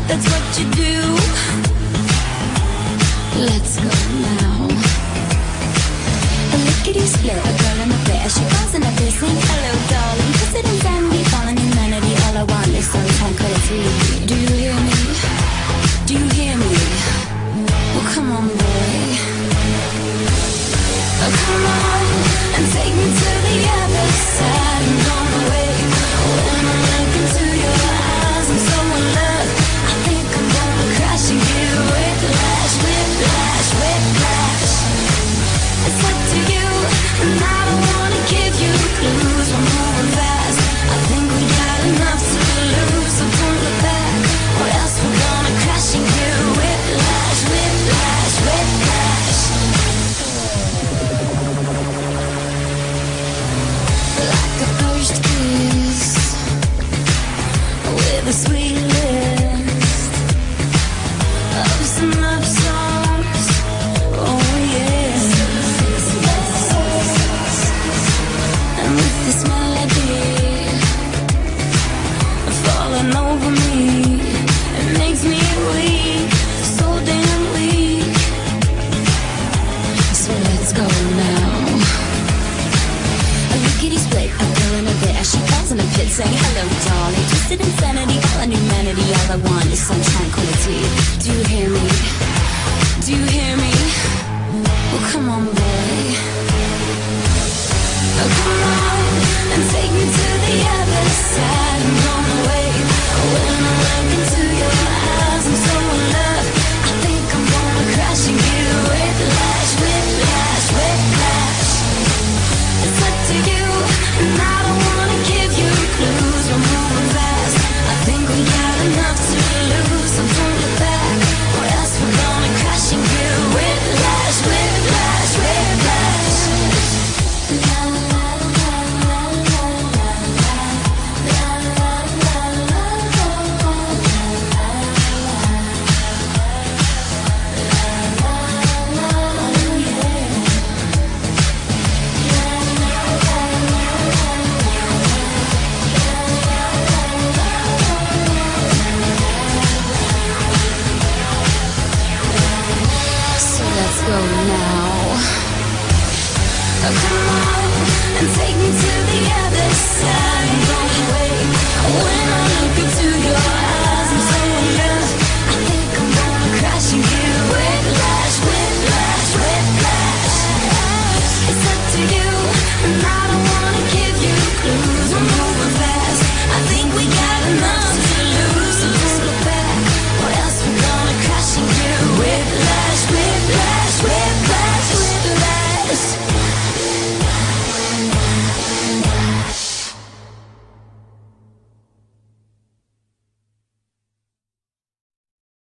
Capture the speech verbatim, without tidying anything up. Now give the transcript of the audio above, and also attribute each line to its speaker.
Speaker 1: that's what you do. Let's go now. A lickety split, a girl in the bed. She falls in a bed, saying hello darling. Kiss it and sandy, falling in vanity. All I want is some tranquility. Do you hear me? Do you hear me? Well, come on, boy. Oh, come on and take me to the other side and gone away. When I look into your eyes, I'm so in love. I think I'm gonna crash and get whiplash, whiplash, whiplash. It's up to you, and I don't wanna give you clues. We're moving fast. I think we got enough to lose, so don't look back, or else we're gonna crash and get whiplash, whiplash, whiplash. Like a first kiss with a sweet list of some love songs. Oh yeah. And with this melody falling over me, it makes me weak, so damn weak. So let's go now. A lickety split, a girl in a bed as she falls in a pit, saying hello darling. Twisted insanity, all in humanity. All I want is some tranquility. Do you hear me? Do you hear me? Well, come on, boy. Oh, come on and take me to the other side and run away. When I look into your eyes, I'm so in love. I think I'm gonna crash and get whiplash, whiplash, whiplash. It's up to you, and I don't wanna give you clues. We're moving fast. I think we got enough to lose, so don't look back, or else we're gonna crash and get whiplash, whiplash, whiplash. La la la la la la la la la So let's go now. Oh, come on and take me to the other side and go away. When I look into your eyes, I'm so in love. I think I'm gonna crash and get whiplash, whiplash, whiplash. It's up to you, and I don't wanna